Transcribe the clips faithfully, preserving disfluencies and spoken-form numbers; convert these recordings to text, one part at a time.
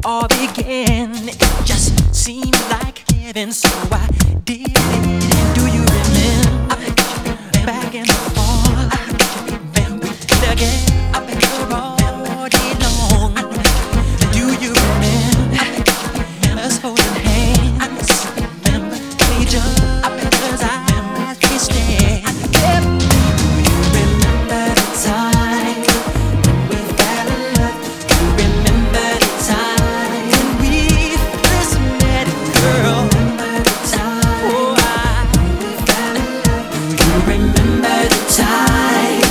all began. It just seemed like heaven, so I did it. Do you remember back in the fall? Remember together all day long. Do you remember us holding hands? Remember each other's eyes we stared. Do you remember the time we fell in love? Do you remember the time when we first met, girl? Oh, I, do you remember the time?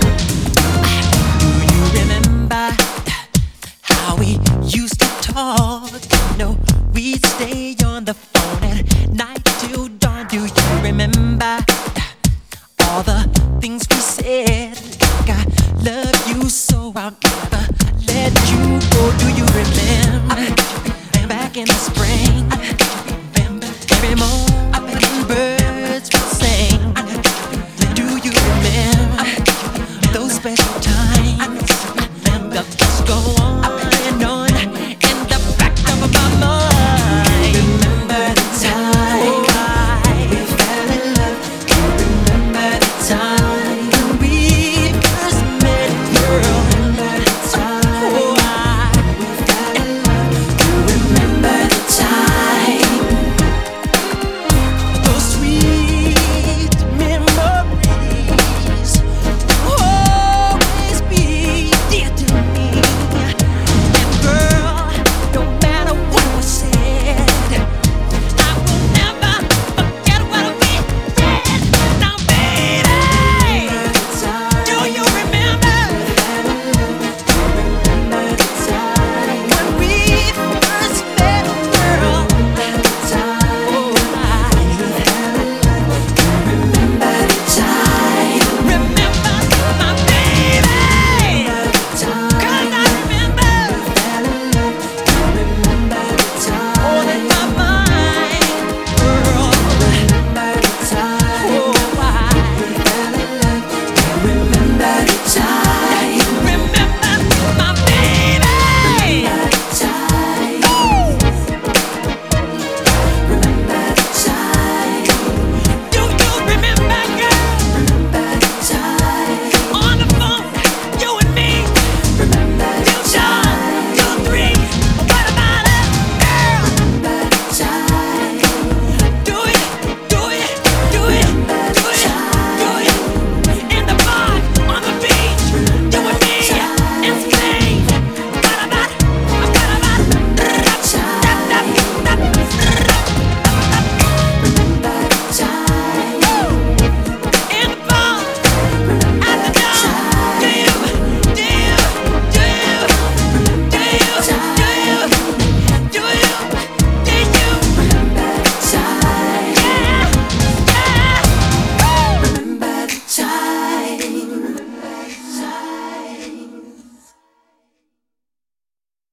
Do you remember how we used to talk? No, we'd stay on the phone at night till dawn. Do you remember all the things we said? Like I love you, so I'll never let you go. Do you remember back in the spring? Remember every moment?